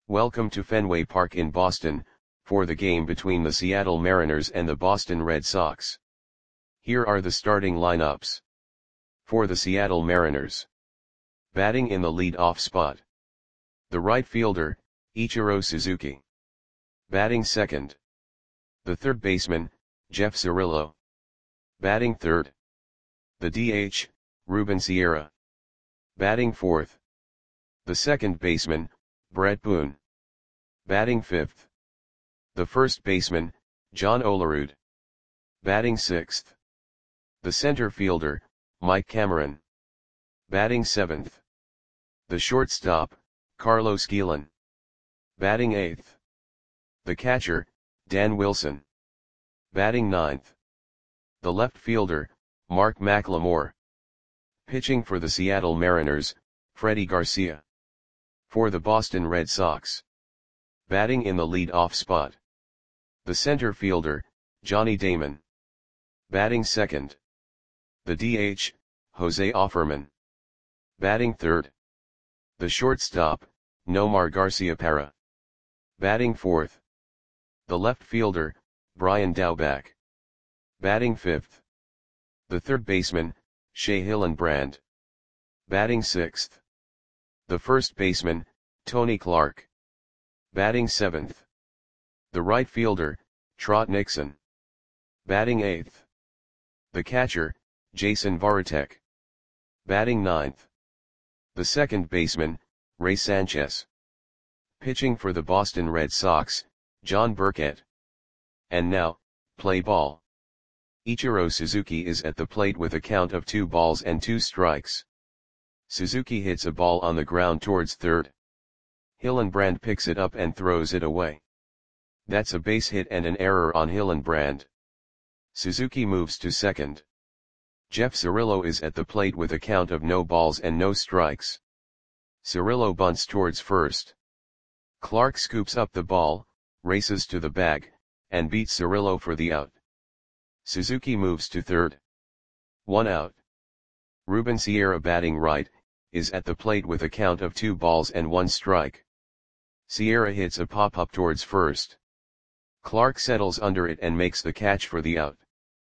Welcome to Fenway Park in Boston, for the game between the Seattle Mariners and the Boston Red Sox. Here are the starting lineups. For the Seattle Mariners. Batting in the lead-off spot. The right fielder, Ichiro Suzuki. Batting second. The third baseman, Jeff Cirillo. Batting third. The DH, Ruben Sierra. Batting fourth. The second baseman, Bret Boone. Batting fifth. The first baseman, John Olerud. Batting sixth. The center fielder, Mike Cameron. Batting seventh. The shortstop, Carlos Guillen. Batting eighth. The catcher, Dan Wilson. Batting ninth. The left fielder, Mark McLemore. Pitching for the Seattle Mariners, Freddie Garcia. For the Boston Red Sox. Batting in the lead-off spot. The center fielder, Johnny Damon. Batting second. The DH, Jose Offerman. Batting third. The shortstop, Nomar Garciaparra. Batting fourth. The left fielder, Brian Daubach. Batting fifth. The third baseman, Shea Hillenbrand. Batting sixth. The first baseman, Tony Clark. Batting seventh. The right fielder, Trot Nixon. Batting eighth. The catcher, Jason Varitek. Batting ninth. The second baseman, Ray Sanchez. Pitching for the Boston Red Sox, John Burkett. And now, play ball. Ichiro Suzuki is at the plate with a count of 2 balls and 2 strikes. Suzuki hits a ball on the ground towards third. Hillenbrand picks it up and throws it away. That's a base hit and an error on Hillenbrand. Suzuki moves to second. Jeff Cirillo is at the plate with a count of no balls and no strikes. Cirillo bunts towards first. Clark scoops up the ball, races to the bag, and beats Cirillo for the out. Suzuki moves to third. 1 out. Ruben Sierra, batting right, is at the plate with a count of 2 balls and 1 strike. Sierra hits a pop-up towards first. Clark settles under it and makes the catch for the out.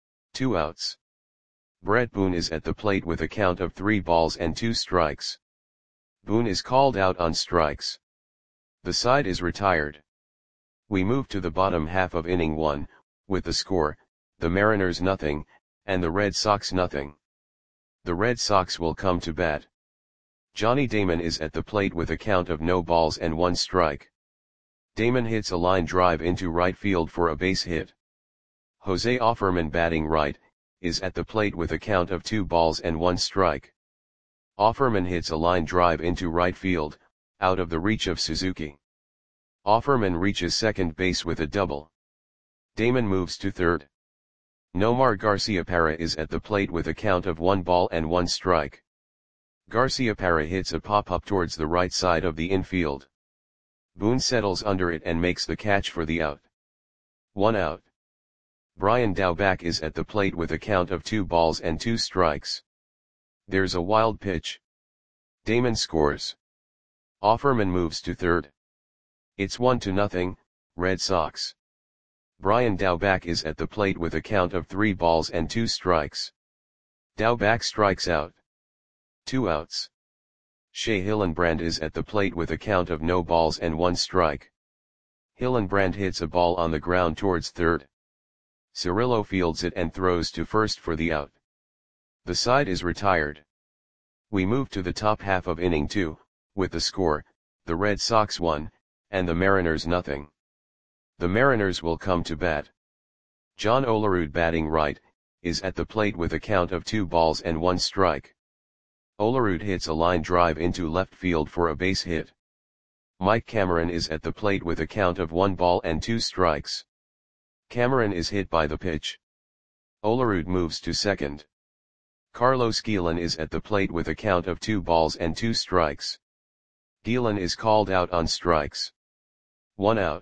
2 outs. Bret Boone is at the plate with a count of 3 balls and 2 strikes. Boone is called out on strikes. The side is retired. We move to the bottom half of inning 1, with the score, the Mariners nothing, and the Red Sox nothing. The Red Sox will come to bat. Johnny Damon is at the plate with a count of no balls and 1 strike. Damon hits a line drive into right field for a base hit. Jose Offerman, batting right, is at the plate with a count of 2 balls and 1 strike. Offerman hits a line drive into right field, out of the reach of Suzuki. Offerman reaches second base with a double. Damon moves to third. Nomar Garciaparra is at the plate with a count of 1 ball and 1 strike. Garciaparra hits a pop-up towards the right side of the infield. Boone settles under it and makes the catch for the out. 1 out. Brian Daubach is at the plate with a count of 2 balls and 2 strikes. There's a wild pitch. Damon scores. Offerman moves to third. It's 1-0, Red Sox. Brian Daubach is at the plate with a count of 3 balls and 2 strikes. Daubach strikes out. 2 outs. Shea Hillenbrand is at the plate with a count of no balls and 1 strike. Hillenbrand hits a ball on the ground towards third. Cirillo fields it and throws to first for the out. The side is retired. We move to the top half of inning 2, with the score, the Red Sox 1, and the Mariners nothing. The Mariners will come to bat. John Olerud, batting right, is at the plate with a count of 2 balls and 1 strike. Olerud hits a line drive into left field for a base hit. Mike Cameron is at the plate with a count of 1 ball and 2 strikes. Cameron is hit by the pitch. Olerud moves to second. Carlos Guillen is at the plate with a count of 2 balls and 2 strikes. Guillen is called out on strikes. 1 out.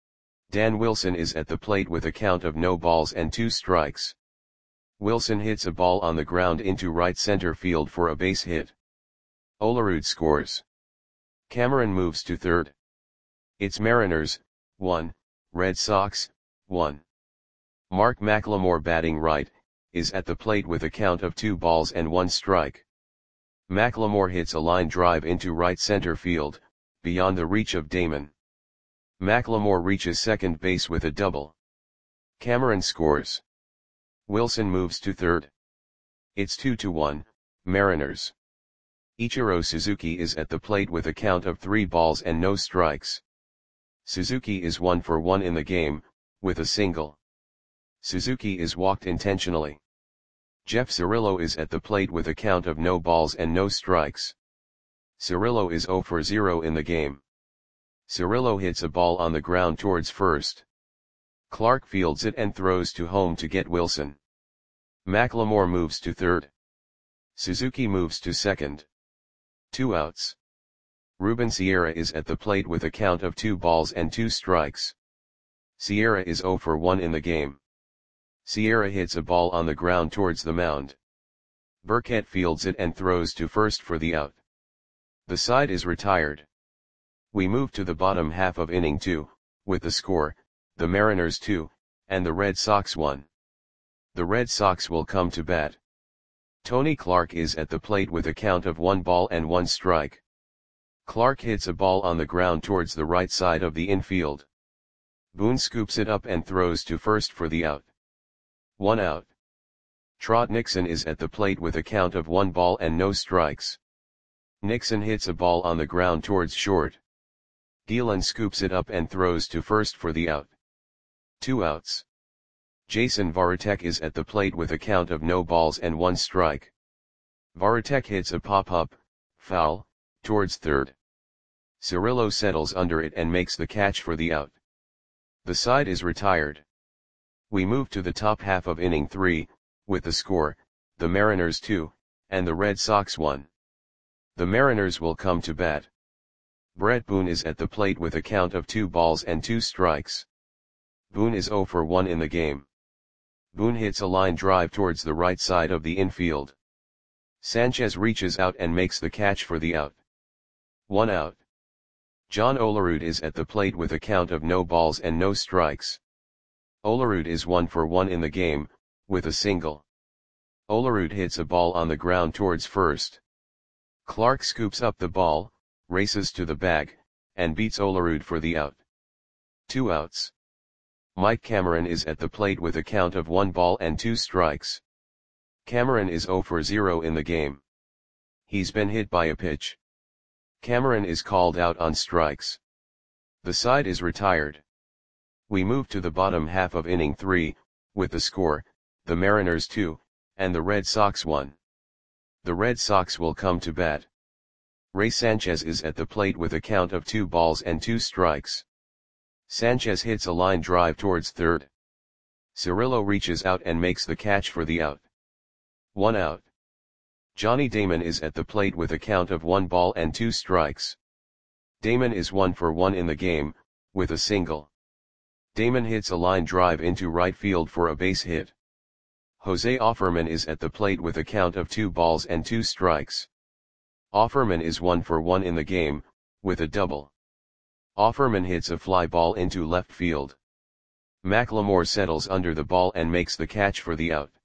Dan Wilson is at the plate with a count of no balls and 2 strikes. Wilson hits a ball on the ground into right center field for a base hit. Olerud scores. Cameron moves to third. It's Mariners, 1, Red Sox, 1. Mark McLemore batting right, is at the plate with a count of 2 balls and 1 strike. McLemore hits a line drive into right center field, beyond the reach of Damon. McLemore reaches second base with a double. Cameron scores. Wilson moves to third. It's 2-1, Mariners. Ichiro Suzuki is at the plate with a count of 3 balls and no strikes. Suzuki is 1 for 1 in the game, with a single. Suzuki is walked intentionally. Jeff Cirillo is at the plate with a count of no balls and no strikes. Cirillo is 0 for 0 in the game. Cirillo hits a ball on the ground towards first. Clark fields it and throws to home to get Wilson. McLemore moves to third. Suzuki moves to second. 2 outs. Ruben Sierra is at the plate with a count of 2 balls and 2 strikes. Sierra is 0 for 1 in the game. Sierra hits a ball on the ground towards the mound. Burkett fields it and throws to first for the out. The side is retired. We move to the bottom half of inning 2, with the score, the Mariners 2, and the Red Sox 1. The Red Sox will come to bat. Tony Clark is at the plate with a count of 1 ball and 1 strike. Clark hits a ball on the ground towards the right side of the infield. Boone scoops it up and throws to first for the out. 1 out. Trot Nixon is at the plate with a count of 1 ball and no strikes. Nixon hits a ball on the ground towards short. Gielan scoops it up and throws to first for the out. 2 outs. Jason Varitek is at the plate with a count of no balls and 1 strike. Varitek hits a pop-up, foul, towards third. Cirillo settles under it and makes the catch for the out. The side is retired. We move to the top half of inning 3, with the score, the Mariners 2, and the Red Sox 1. The Mariners will come to bat. Brett Boone is at the plate with a count of 2 balls and 2 strikes. Boone is 0 for 1 in the game. Boone hits a line drive towards the right side of the infield. Sanchez reaches out and makes the catch for the out. 1 out. John Olerud is at the plate with a count of no balls and no strikes. Olerud is 1 for 1 in the game, with a single. Olerud hits a ball on the ground towards first. Clark scoops up the ball, races to the bag, and beats Olerud for the out. 2 outs. Mike Cameron is at the plate with a count of 1 ball and 2 strikes. Cameron is 0 for 0 in the game. He's been hit by a pitch. Cameron is called out on strikes. The side is retired. We move to the bottom half of inning 3, with the score, the Mariners 2, and the Red Sox 1. The Red Sox will come to bat. Ray Sanchez is at the plate with a count of 2 balls and 2 strikes. Sanchez hits a line drive towards third. Cirillo reaches out and makes the catch for the out. 1 out. Johnny Damon is at the plate with a count of 1 ball and 2 strikes. Damon is 1 for 1 in the game, with a single. Damon hits a line drive into right field for a base hit. Jose Offerman is at the plate with a count of 2 balls and 2 strikes. Offerman is 1 for 1 in the game, with a double. Offerman hits a fly ball into left field. McLemore settles under the ball and makes the catch for the out.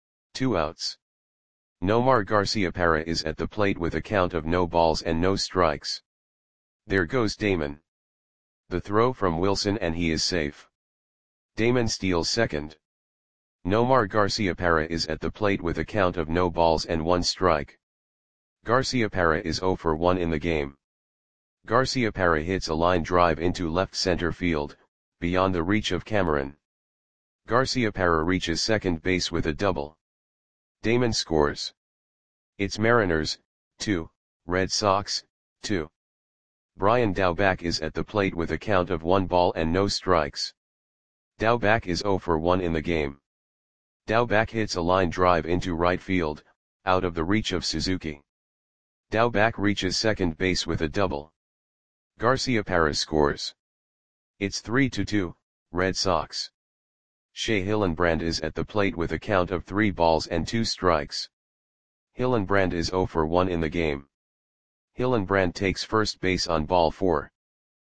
2 outs. Nomar Garciaparra is at the plate with a count of no balls and no strikes. There goes Damon. The throw from Wilson and he is safe. Damon steals second. Nomar Garciaparra is at the plate with a count of no balls and 1 strike. Garciaparra is 0 for 1 in the game. Garciaparra hits a line drive into left center field, beyond the reach of Cameron. Garciaparra reaches second base with a double. Damon scores. It's Mariners, 2, Red Sox, 2. Brian Daubach is at the plate with a count of 1 ball and no strikes. Daubach is 0 for 1 in the game. Daubach hits a line drive into right field, out of the reach of Suzuki. Daubach reaches second base with a double. Garciaparra scores. It's 3-2, Red Sox. Shea Hillenbrand is at the plate with a count of 3 balls and 2 strikes. Hillenbrand is 0 for 1 in the game. Hillenbrand takes first base on ball 4.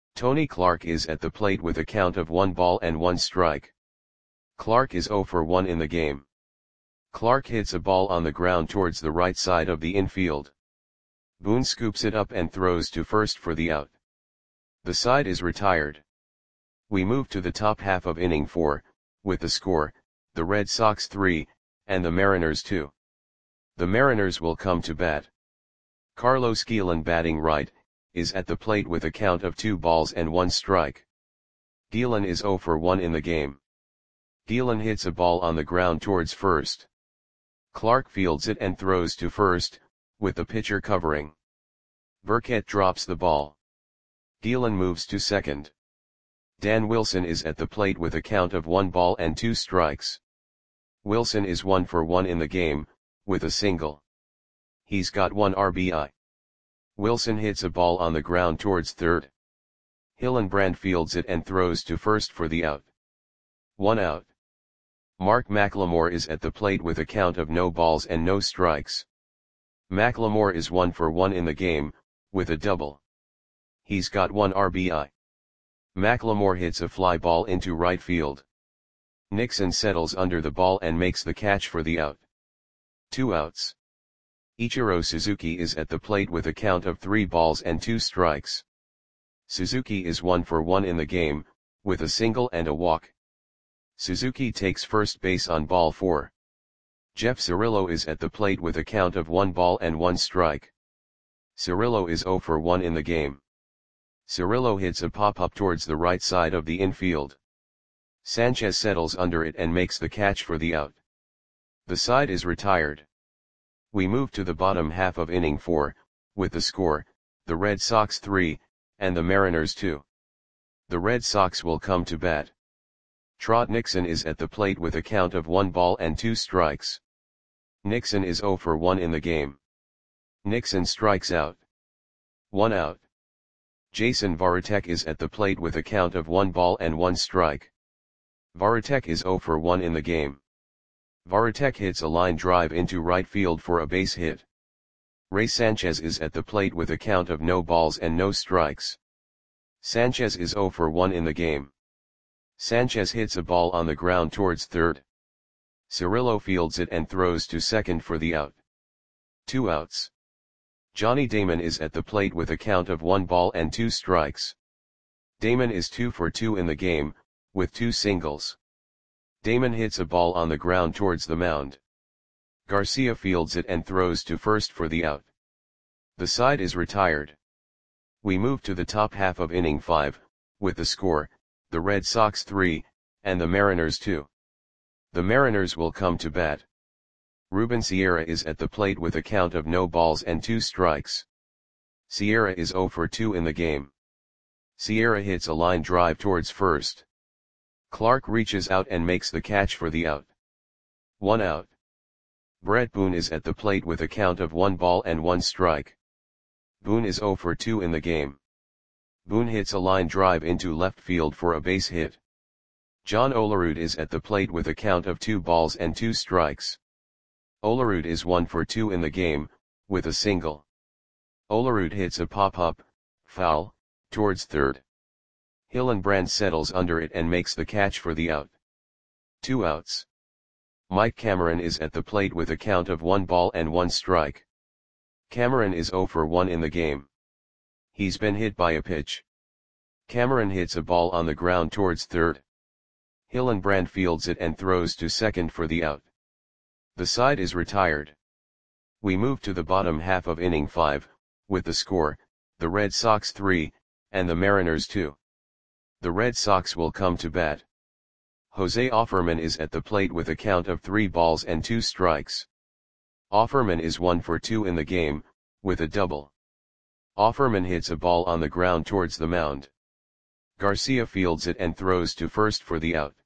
Tony Clark is at the plate with a count of 1 ball and 1 strike. Clark is 0 for 1 in the game. Clark hits a ball on the ground towards the right side of the infield. Boone scoops it up and throws to first for the out. The side is retired. We move to the top half of inning 4, with the score, the Red Sox 3, and the Mariners 2. The Mariners will come to bat. Carlos Guillen, batting right, is at the plate with a count of 2 balls and 1 strike. Guillen is 0 for 1 in the game. Guillen hits a ball on the ground towards first. Clark fields it and throws to first, with the pitcher covering. Burkett drops the ball. Guillen moves to second. Dan Wilson is at the plate with a count of 1 ball and 2 strikes. Wilson is 1 for 1 in the game, with a single. He's got 1 RBI. Wilson hits a ball on the ground towards third. Hillenbrand fields it and throws to first for the out. 1 out. Mark McLemore is at the plate with a count of no balls and no strikes. McLemore is 1 for 1 in the game, with a double. He's got 1 RBI. McLemore hits a fly ball into right field. Nixon settles under the ball and makes the catch for the out. 2 outs. Ichiro Suzuki is at the plate with a count of 3 balls and 2 strikes. Suzuki is 1 for 1 in the game, with a single and a walk. Suzuki takes first base on ball 4. Jeff Cirillo is at the plate with a count of 1 ball and 1 strike. Cirillo is 0 for 1 in the game. Cirillo hits a pop-up towards the right side of the infield. Sanchez settles under it and makes the catch for the out. The side is retired. We move to the bottom half of inning 4, with the score, the Red Sox 3, and the Mariners 2. The Red Sox will come to bat. Trot Nixon is at the plate with a count of 1 ball and 2 strikes. Nixon is 0 for 1 in the game. Nixon strikes out. 1 out. Jason Varitek is at the plate with a count of 1 ball and 1 strike. Varitek is 0 for 1 in the game. Varitek hits a line drive into right field for a base hit. Ray Sanchez is at the plate with a count of no balls and no strikes. Sanchez is 0 for 1 in the game. Sanchez hits a ball on the ground towards third. Cirillo fields it and throws to second for the out. 2 outs. Johnny Damon is at the plate with a count of 1 ball and 2 strikes. Damon is 2 for 2 in the game, with 2 singles. Damon hits a ball on the ground towards the mound. Garcia fields it and throws to first for the out. The side is retired. We move to the top half of inning 5, with the score, the Red Sox 3, and the Mariners 2. The Mariners will come to bat. Ruben Sierra is at the plate with a count of no balls and 2 strikes. Sierra is 0 for 2 in the game. Sierra hits a line drive towards first. Clark reaches out and makes the catch for the out. 1 out. Brett Boone is at the plate with a count of 1 ball and 1 strike. Boone is 0 for 2 in the game. Boone hits a line drive into left field for a base hit. John Olerud is at the plate with a count of 2 balls and 2 strikes. Olerud is 1 for 2 in the game, with a single. Olerud hits a pop-up, foul, towards third. Hillenbrand settles under it and makes the catch for the out. 2 outs. Mike Cameron is at the plate with a count of 1 ball and 1 strike. Cameron is 0 for 1 in the game. He's been hit by a pitch. Cameron hits a ball on the ground towards third. Hillenbrand fields it and throws to second for the out. The side is retired. We move to the bottom half of inning 5, with the score, the Red Sox 3, and the Mariners 2. The Red Sox will come to bat. Jose Offerman is at the plate with a count of 3 balls and 2 strikes. Offerman is 1 for 2 in the game, with a double. Offerman hits a ball on the ground towards the mound. Garcia fields it and throws to first for the out.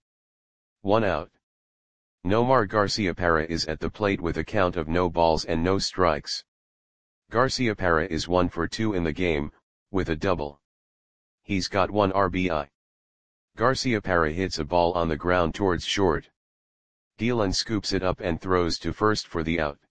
1 out. Nomar Garciaparra is at the plate with a count of no balls and no strikes. Garciaparra is 1 for 2 in the game, with a double. He's got 1 RBI. Garciaparra hits a ball on the ground towards short. Guillen scoops it up and throws to first for the out.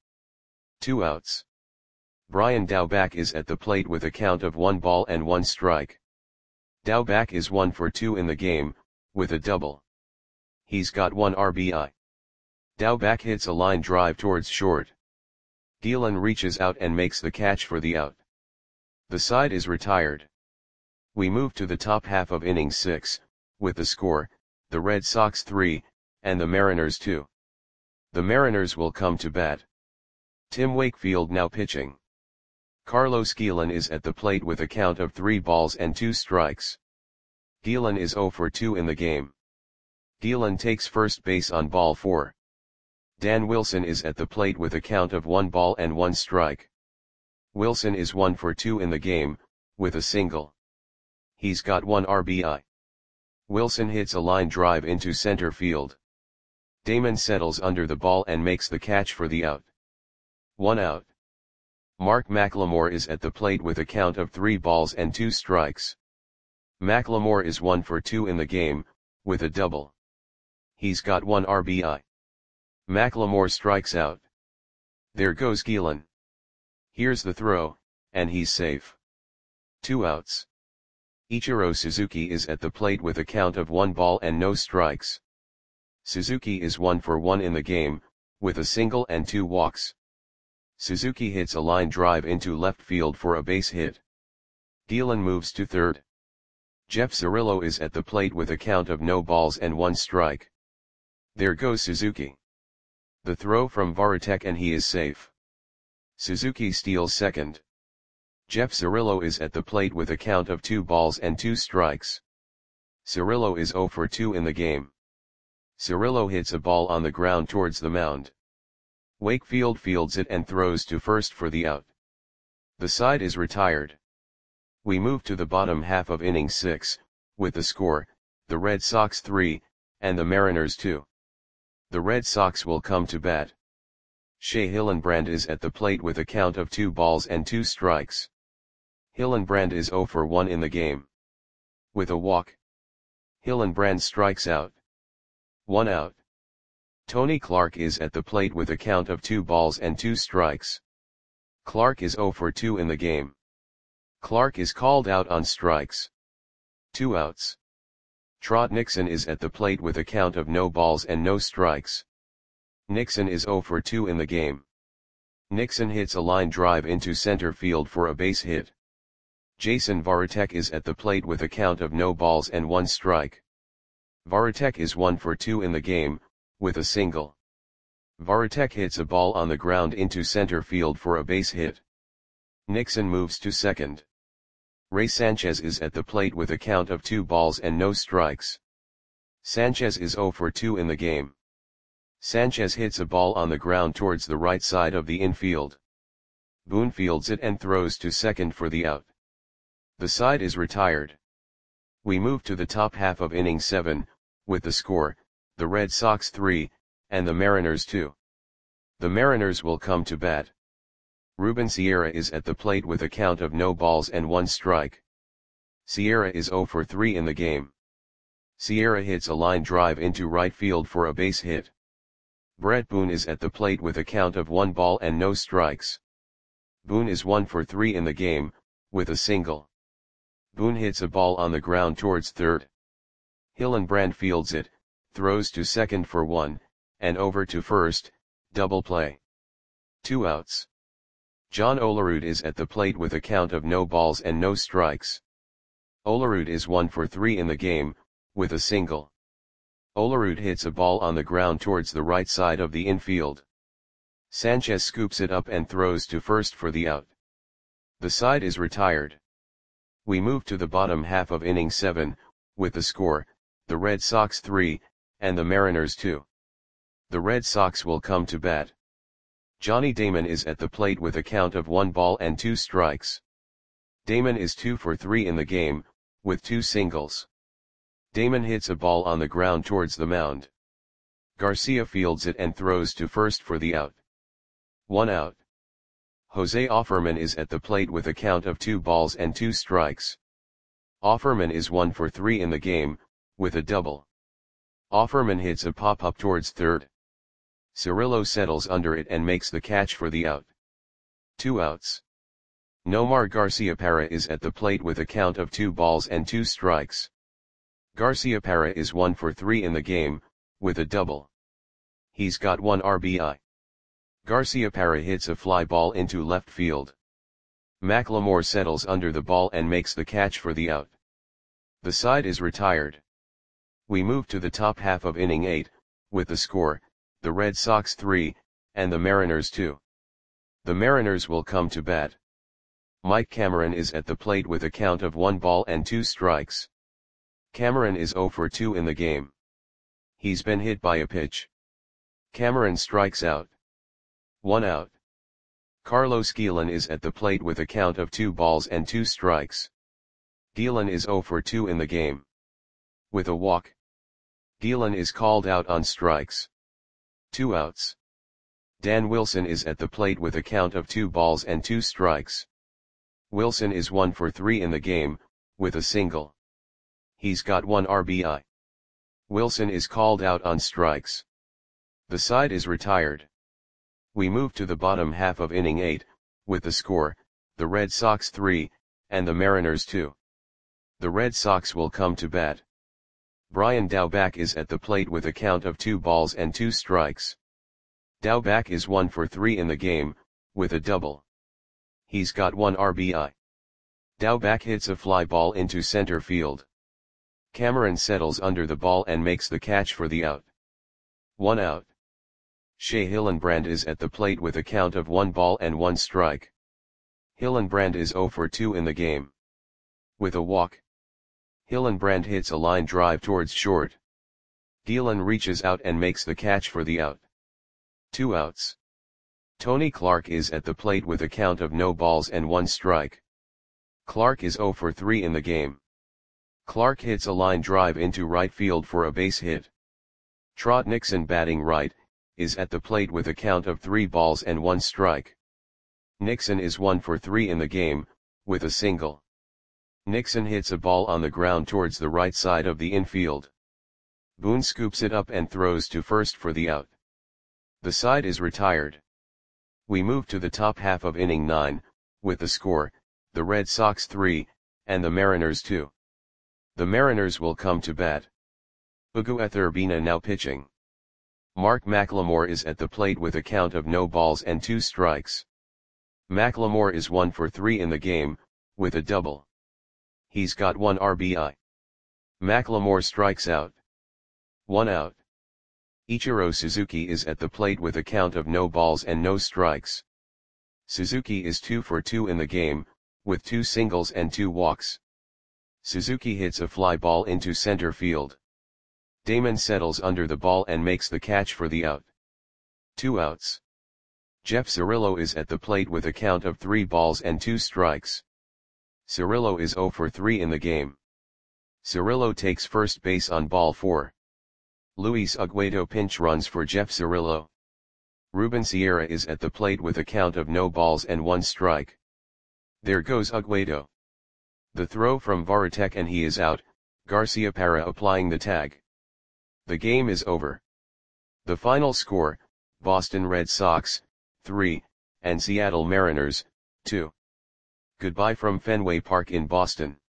2 outs. Brian Daubach is at the plate with a count of 1 ball and 1 strike. Daubach is 1 for 2 in the game, with a double. He's got 1 RBI. Daubach hits a line drive towards short. Gielan reaches out and makes the catch for the out. The side is retired. We move to the top half of inning 6, with the score, the Red Sox 3, and the Mariners 2. The Mariners will come to bat. Tim Wakefield now pitching. Carlos Gielan is at the plate with a count of 3 balls and 2 strikes. Gielan is 0 for 2 in the game. Gielan takes first base on ball 4. Dan Wilson is at the plate with a count of 1 ball and 1 strike. Wilson is 1 for 2 in the game, with a single. He's got 1 RBI. Wilson hits a line drive into center field. Damon settles under the ball and makes the catch for the out. 1 out. Mark McLemore is at the plate with a count of 3 balls and 2 strikes. McLemore is 1 for 2 in the game, with a double. He's got 1 RBI. McLemore strikes out. There goes Gielan. Here's the throw, and he's safe. 2 outs. Ichiro Suzuki is at the plate with a count of 1 ball and no strikes. Suzuki is 1 for 1 in the game, with a single and 2 walks. Suzuki hits a line drive into left field for a base hit. Gielan moves to third. Jeff Cirillo is at the plate with a count of no balls and 1 strike. There goes Suzuki. The throw from Varitek and he is safe. Suzuki steals second. Jeff Cirillo is at the plate with a count of 2 balls and 2 strikes. Cirillo is 0 for 2 in the game. Cirillo hits a ball on the ground towards the mound. Wakefield fields it and throws to first for the out. The side is retired. We move to the bottom half of inning 6, with the score, the Red Sox 3, and the Mariners 2. The Red Sox will come to bat. Shea Hillenbrand is at the plate with a count of 2 balls and 2 strikes. Hillenbrand is 0 for 1 in the game. With a walk. Hillenbrand strikes out. 1 out. Tony Clark is at the plate with a count of 2 balls and 2 strikes. Clark is 0 for 2 in the game. Clark is called out on strikes. 2 outs. Trot Nixon is at the plate with a count of no balls and no strikes. Nixon is 0 for 2 in the game. Nixon hits a line drive into center field for a base hit. Jason Varitek is at the plate with a count of no balls and 1 strike. Varitek is 1 for 2 in the game, with a single. Varitek hits a ball on the ground into center field for a base hit. Nixon moves to second. Ray Sanchez is at the plate with a count of 2 balls and no strikes. Sanchez is 0 for 2 in the game. Sanchez hits a ball on the ground towards the right side of the infield. Boone fields it and throws to second for the out. The side is retired. We move to the top half of inning 7, with the score, the Red Sox 3, and the Mariners 2. The Mariners will come to bat. Ruben Sierra is at the plate with a count of no balls and 1 strike. Sierra is 0 for 3 in the game. Sierra hits a line drive into right field for a base hit. Brett Boone is at the plate with a count of 1 ball and no strikes. Boone is 1 for 3 in the game, with a single. Boone hits a ball on the ground towards third. Hillenbrand fields it, throws to second for 1, and over to first, double play. 2 outs. John Olerud is at the plate with a count of no balls and no strikes. Olerud is 1 for 3 in the game, with a single. Olerud hits a ball on the ground towards the right side of the infield. Sanchez scoops it up and throws to first for the out. The side is retired. We move to the bottom half of inning 7, with the score, the Red Sox 3, and the Mariners 2. The Red Sox will come to bat. Johnny Damon is at the plate with a count of 1 ball and 2 strikes. Damon is 2 for 3 in the game, with 2 singles. Damon hits a ball on the ground towards the mound. Garcia fields it and throws to first for the out. 1 out. Jose Offerman is at the plate with a count of 2 balls and 2 strikes. Offerman is 1 for 3 in the game, with a double. Offerman hits a pop-up towards third. Cirillo settles under it and makes the catch for the out. 2 outs. Nomar Garciaparra is at the plate with a count of 2 balls and 2 strikes. Garciaparra is 1 for 3 in the game, with a double. He's got 1 RBI. Garciaparra hits a fly ball into left field. McLemore settles under the ball and makes the catch for the out. The side is retired. We move to the top half of inning 8, with the score, the Red Sox 3, and the Mariners 2. The Mariners will come to bat. Mike Cameron is at the plate with a count of 1 ball and 2 strikes. Cameron is 0 for 2 in the game. He's been hit by a pitch. Cameron strikes out. 1 out. Carlos Guillen is at the plate with a count of 2 balls and 2 strikes. Guillen is 0 for 2 in the game. With a walk. Guillen is called out on strikes. 2 outs. Dan Wilson is at the plate with a count of 2 balls and 2 strikes. Wilson is 1 for 3 in the game, with a single. He's got 1 RBI. Wilson is called out on strikes. The side is retired. We move to the bottom half of inning 8, with the score, the Red Sox 3, and the Mariners 2. The Red Sox will come to bat. Brian Daubach is at the plate with a count of 2 balls and 2 strikes. Daubach is 1 for 3 in the game, with a double. He's got 1 RBI. Daubach hits a fly ball into center field. Cameron settles under the ball and makes the catch for the out. 1 out. Shea Hillenbrand is at the plate with a count of 1 ball and 1 strike. Hillenbrand is 0 for 2 in the game. With a walk. Hillenbrand hits a line drive towards short. Guillen reaches out and makes the catch for the out. 2 outs. Tony Clark is at the plate with a count of no balls and 1 strike. Clark is 0 for 3 in the game. Clark hits a line drive into right field for a base hit. Trot Nixon, batting right, is at the plate with a count of 3 balls and 1 strike. Nixon is 1 for 3 in the game, with a single. Nixon hits a ball on the ground towards the right side of the infield. Boone scoops it up and throws to first for the out. The side is retired. We move to the top half of inning 9, with the score, the Red Sox 3, and the Mariners 2. The Mariners will come to bat. Miguel Urbina now pitching. Mark McLemore is at the plate with a count of no balls and 2 strikes. McLemore is 1 for 3 in the game, with a double. He's got 1 RBI. McLemore strikes out. 1 out. Ichiro Suzuki is at the plate with a count of no balls and no strikes. Suzuki is 2 for 2 in the game, with 2 singles and 2 walks. Suzuki hits a fly ball into center field. Damon settles under the ball and makes the catch for the out. 2 outs. Jeff Cirillo is at the plate with a count of 3 balls and 2 strikes. Cirillo is 0 for 3 in the game. Cirillo takes first base on ball 4. Luis Uguedo pinch runs for Jeff Cirillo. Ruben Sierra is at the plate with a count of no balls and 1 strike. There goes Uguedo. The throw from Varitek and he is out, Garciaparra applying the tag. The game is over. The final score, Boston Red Sox, 3, and Seattle Mariners, 2. Goodbye from Fenway Park in Boston.